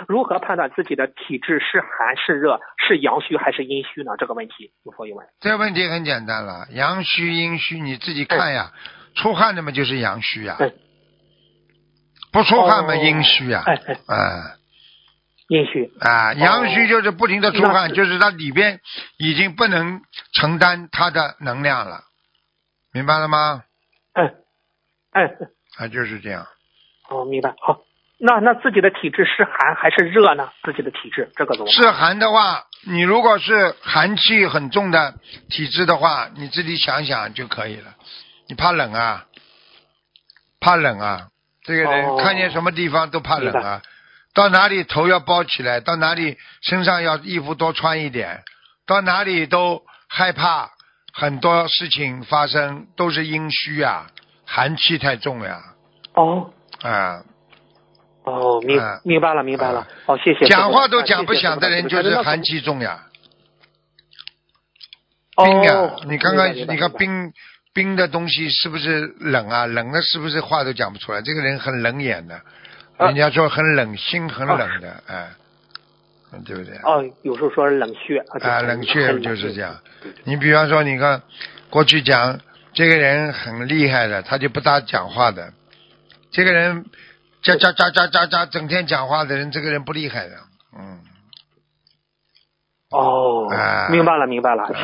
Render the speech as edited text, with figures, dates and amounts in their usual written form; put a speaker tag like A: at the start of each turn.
A: 如何判断自己的体质是寒是热，是阳虚还是阴虚呢？这个问题有否有问？
B: 这个问题很简单了，阳虚阴虚你自己看呀，出汗的嘛就是阳虚呀，不出汗嘛阴虚呀，
A: 阴虚
B: 啊，阳虚就是不停的出汗，就是它里边已经不能承担它的能量了，明白了吗？就是这样。
A: 明白。好，那自己的体质是寒还是热呢？自己的体质这个怎么办？
B: 是寒的话，你如果是寒气很重的体质的话，你自己想想就可以了。你怕冷啊？怕冷啊？这个人看见什么地方都怕冷啊。到哪里头要包起来，到哪里身上要衣服多穿一点，到哪里都害怕，很多事情发生都是阴虚啊，寒气太重呀。
A: 明白了。好，谢谢。
B: 讲话都讲不响的人就是寒气重呀。冰呀，你看冰的东西是不是冷啊？冷了是不是话都讲不出来？这个人很冷眼的。人家说很冷，心很冷的，对不对？
A: 有时候说是冷血
B: 冷血就是这样。你比方说，你看过去讲这个人很厉害的，他就不大讲话的。这个人喳，整天讲话的人，这个人不厉害的。
A: 明白了。